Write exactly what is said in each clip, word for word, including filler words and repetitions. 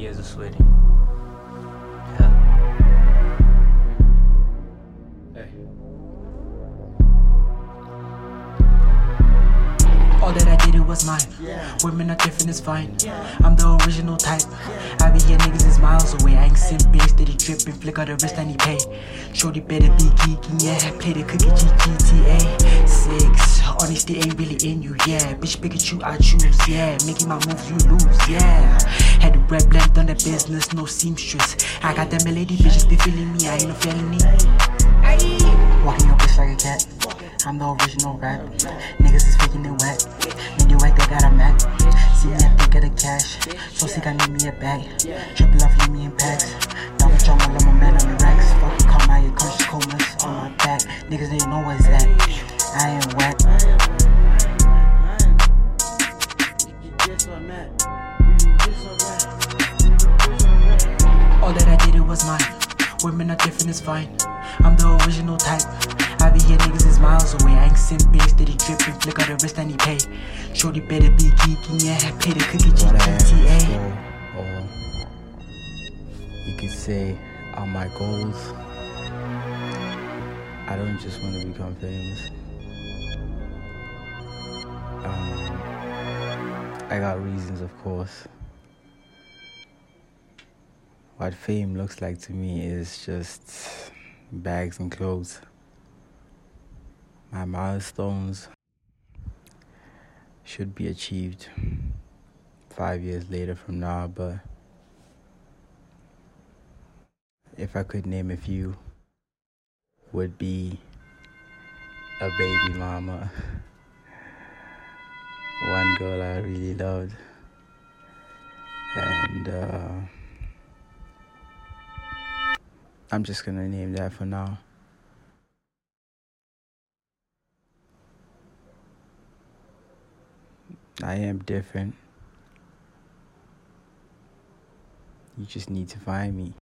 years of sweating. Yeah. Hey. All that I did, it was mine. Yeah. Women are different, it's fine. Yeah. I'm the original type. Yeah. I be here, niggas is miles away. I ain't simping, steady dripping, flick out the wrist, I need pay. Shorty better be geeking, yeah. Play the cookie G G T A. Six. Honesty ain't really in you, yeah. Bitch, Pikachu, I choose, yeah. Making my moves, you lose, yeah. Had the red blend on the business, no seamstress. I got them lady bitches, they feeling me, I ain't no felony. Walking your bitch like a cat. I'm the original rap. Niggas is faking it wet. Made it wet, they got a map. See me at they get a cash. So sick, I need me a bag. Triple off, leave me in packs. Now with y'all, my little man on the racks. Fucking call my conscious comas on my back. Niggas didn't know what's that. I ain't whack. All that I did, it was mine. Women are different, it's fine. I'm the original type. I be here, niggas is miles away. I ain't simping, steady dripping, flick out the wrist, I need pay. Shorty better be geeking, yeah. Pay the cookie G T A. Or you could say, are my goals. I don't just want to become famous. Um, I got reasons, of course. What fame looks like to me is just bags and clothes. My milestones should be achieved five years later from now, but if I could name a few, would be a baby mama, one girl I really loved, and uh, I'm just gonna name that for now. I am different. You just need to find me.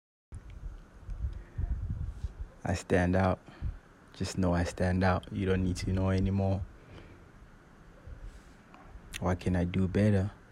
I stand out. Just know I stand out. You don't need to know anymore. What can I do better?